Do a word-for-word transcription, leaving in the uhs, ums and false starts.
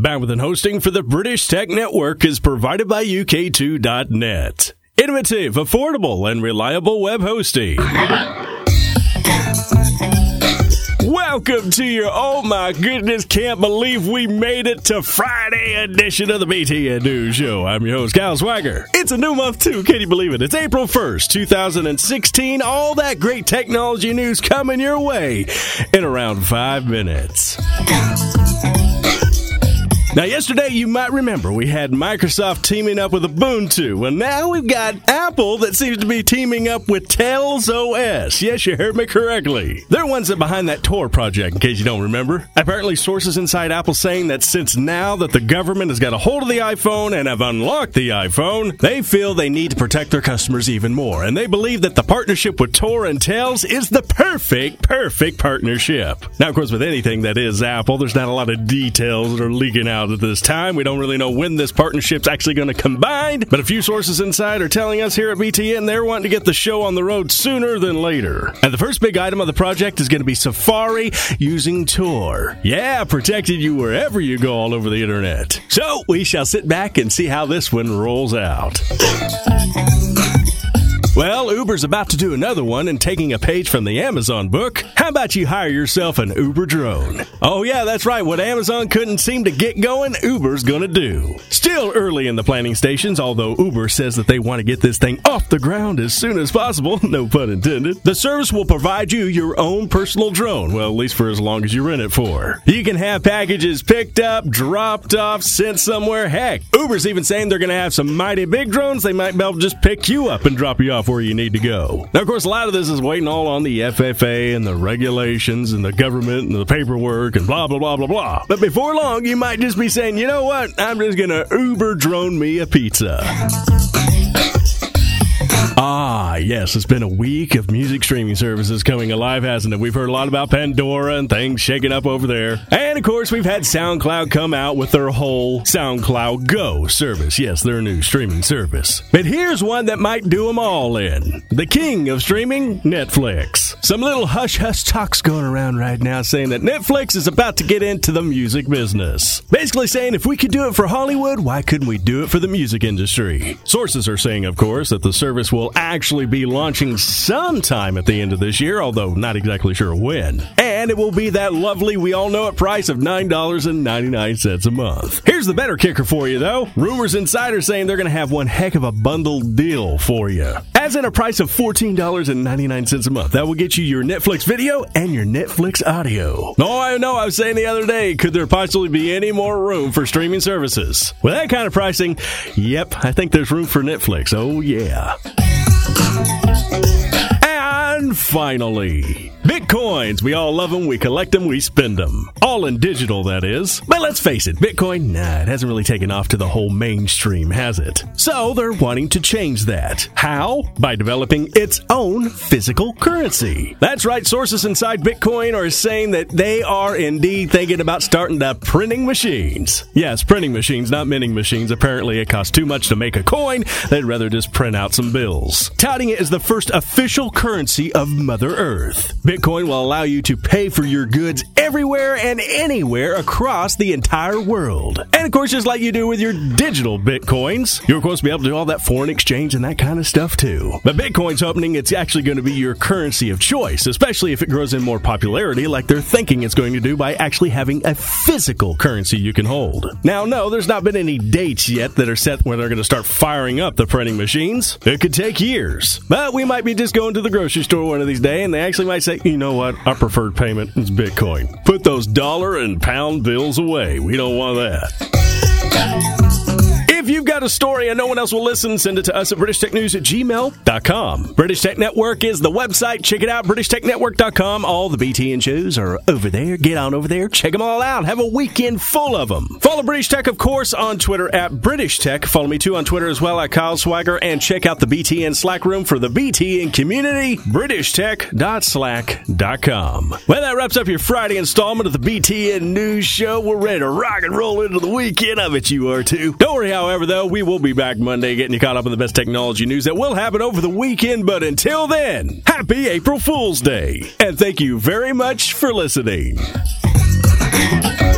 Bandwidth and hosting for the British Tech Network is provided by U K two dot net. Innovative, affordable, and reliable web hosting. Welcome to your, oh my goodness, can't believe we made it to Friday edition of the B T N News Show. I'm your host, Kyle Swagger. It's a new month too, can you believe it? It's April first, two thousand sixteen. All that great technology news coming your way in around five minutes. Now, yesterday, you might remember, we had Microsoft teaming up with Ubuntu. Well, now we've got Apple that seems to be teaming up with Tails O S. Yes, you heard me correctly. They're ones that behind that Tor project, in case you don't remember. Apparently, sources inside Apple saying that since now that the government has got a hold of the iPhone and have unlocked the iPhone, they feel they need to protect their customers even more. And they believe that the partnership with Tor and Tails is the perfect, perfect partnership. Now, of course, with anything that is Apple, there's not a lot of details that are leaking out at this time. We don't really know when this partnership's actually going to combine, but a few sources inside are telling us here at B T N they're wanting to get the show on the road sooner than later. And the first big item of the project is going to be Safari using Tor. Yeah, protecting you wherever you go all over the internet. So we shall sit back and see how this one rolls out. Well, Uber's about to do another one and taking a page from the Amazon book. How about you hire yourself an Uber drone? Oh yeah, that's right. What Amazon couldn't seem to get going, Uber's gonna do. Still early in the planning stations, although Uber says that they want to get this thing off the ground as soon as possible, no pun intended. The service will provide you your own personal drone, well, at least for as long as you rent it for. You can have packages picked up, dropped off, sent somewhere. Heck, Uber's even saying they're gonna have some mighty big drones. They might be able to just pick you up and drop you off where you need to go. Now, of course, a lot of this is waiting all on the F F A and the regulations and the government and the paperwork and blah, blah, blah, blah, blah. But before long, you might just be saying, you know what? I'm just going to Uber drone me a pizza. Ah, yes, it's been a week of music streaming services coming alive, hasn't it? We've heard a lot about Pandora and things shaking up over there. And, of course, we've had SoundCloud come out with their whole SoundCloud Go service. Yes, their new streaming service. But here's one that might do them all in. The king of streaming, Netflix. Some little hush-hush talks going around right now saying that Netflix is about to get into the music business. Basically saying if we could do it for Hollywood, why couldn't we do it for the music industry? Sources are saying, of course, that the service will actually be launching sometime at the end of this year, although not exactly sure when. And it will be that lovely, we all know it price of nine dollars and ninety-nine cents a month. Here's the better kicker for you, though. Rumors Insider saying they're going to have one heck of a bundled deal for you. As in a price of fourteen dollars and ninety-nine cents a month. That will get you your Netflix video and your Netflix audio. Oh, I know, I was saying the other day, could there possibly be any more room for streaming services? With that kind of pricing, yep, I think there's room for Netflix. Oh, yeah. And finally, Bitcoins. We all love them, we collect them, we spend them. All in digital, that is. But let's face it, Bitcoin, nah, it hasn't really taken off to the whole mainstream, has it? So they're wanting to change that. How? By developing its own physical currency. That's right, sources inside Bitcoin are saying that they are indeed thinking about starting the printing machines. Yes, printing machines, not minting machines. Apparently it costs too much to make a coin. They'd rather just print out some bills. Touting it as the first official currency of Mother Earth. Bitcoin will allow you to pay for your goods everywhere and anywhere across the entire world. And of course, just like you do with your digital Bitcoins, you're supposed to be able to do all that foreign exchange and that kind of stuff too. But Bitcoin's hoping it's actually going to be your currency of choice, especially if it grows in more popularity like they're thinking it's going to do by actually having a physical currency you can hold. Now, no, there's not been any dates yet that are set where they're going to start firing up the printing machines. It could take years. But we might be just going to the grocery store one of these days and they actually might say, you know what, our preferred payment is Bitcoin. Put those dollar and pound bills away. We don't want that. If you've got a story and no one else will listen, send it to us at british tech news at gmail dot com. British Tech Network is the website. Check it out, british tech network dot com. All the B T N shows are over there. Get on over there. Check them all out. Have a weekend full of them. Follow British Tech, of course, on Twitter at British Tech. Follow me, too, on Twitter as well at Kyle Swagger. And check out the B T N Slack room for the B T N community, british tech dot slack dot com. Well, that wraps up your Friday installment of the B T N News Show. We're ready to rock and roll into the weekend of it, you are, too. Don't worry, however. However, though, we will be back Monday getting you caught up on the best technology news that will happen over the weekend. But until then, happy April Fool's Day. And thank you very much for listening.